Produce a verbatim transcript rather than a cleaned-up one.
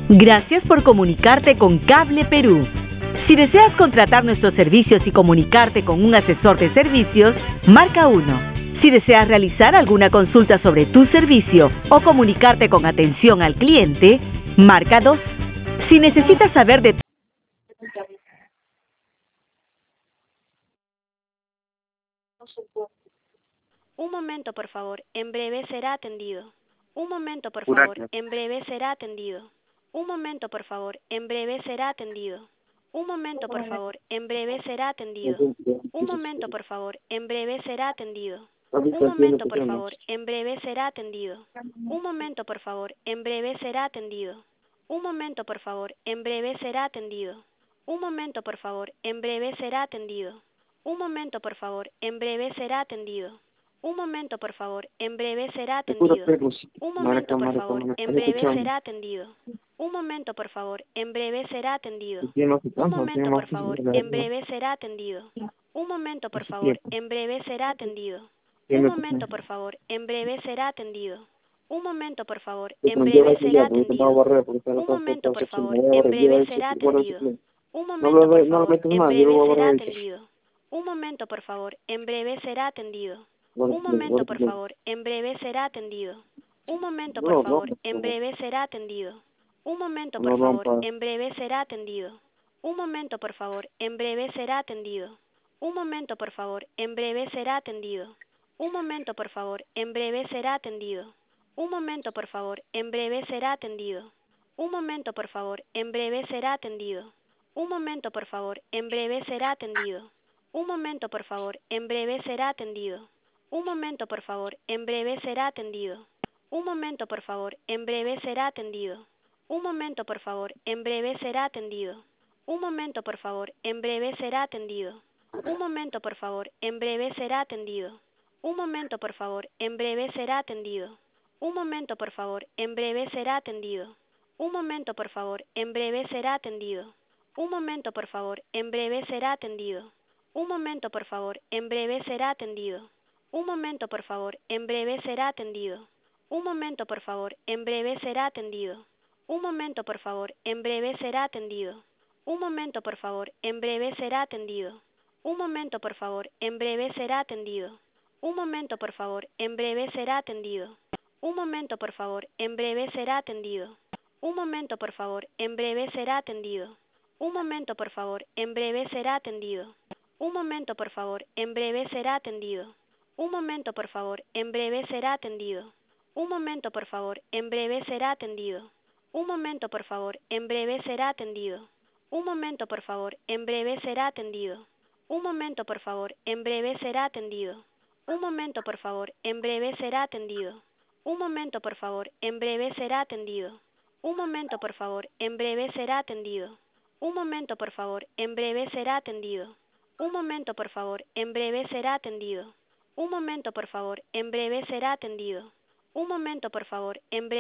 Gracias por comunicarte con Cable Perú. Si deseas contratar nuestros servicios y comunicarte con un asesor de servicios, marca uno. Si deseas realizar alguna consulta sobre tu servicio o comunicarte con atención al cliente, marca dos. Si necesitas saber de Un momento, por favor. En breve será atendido. Un momento, por favor. En breve será atendido. Un momento, por favor. En breve será atendido. Un momento, por favor. En breve será atendido. Un momento, por favor. En breve será atendido. Un momento, por favor. En breve será atendido. Un momento, por favor. En breve será atendido. Un momento, por favor. En breve será atendido. Un momento, por favor. En breve será atendido. Un momento, por favor. En breve será atendido. Un momento, por favor. En breve será atendido. Un momento, por favor. En breve será atendido. Un momento, por favor. En breve será atendido. Un momento, por favor. En breve será atendido. Un momento, por favor. En breve será atendido. Un momento, por favor. En breve será atendido. Un momento, por favor. En breve será atendido. Un momento, por favor. En breve será atendido. Un momento, por favor. En breve será atendido. Un momento, por favor. En breve será atendido. Un momento, por favor. En breve será atendido. Un momento, por favor. En breve será atendido. Un momento, por favor. En breve será atendido. Un momento, por favor. En breve será atendido. Un momento, por favor. En breve será atendido. Un momento, por favor. En breve será atendido. Un momento, por favor. En breve será atendido. Un momento, por favor. En breve será atendido. Un momento, por favor. En breve será atendido. Un momento, por favor. En breve será atendido. Un momento, por favor. En breve será atendido. Un momento, por favor. En breve será atendido. Un momento, por favor. En breve será atendido. Un momento, por favor. En breve será atendido. Un momento, por favor. En breve será atendido. Un momento, por favor. En breve será atendido. Un momento, por favor. En breve será atendido. Un momento, por favor. En breve será atendido. Un momento, por favor. En breve será atendido. Un momento, por favor. En breve será atendido. Un momento, por favor. En breve será atendido. Un momento, por favor. En breve será atendido. Un momento, por favor. En breve será atendido. Un momento, por favor. En breve será atendido. Un momento, por favor. En breve será atendido. Un momento, por favor. En breve será atendido. Un momento, por favor. En breve será atendido. Un momento, por favor. En breve será atendido. Un momento, por favor. En breve será atendido. Un momento, por favor. En breve será atendido. Un momento, por favor. En breve será atendido. Un momento, por favor. En breve será atendido. Un momento, por favor. En breve será atendido. Un momento, por favor. En breve será atendido. Un momento, por favor. En breve será atendido. Un momento, por favor. En breve será atendido. Un momento, por favor. En breve será atendido. Un momento, por favor. En breve será atendido. Un momento, por favor. En breve será atendido. Un momento, por favor. En breve será atendido. Un momento, por favor. En breve será atendido. Un momento, por favor. En breve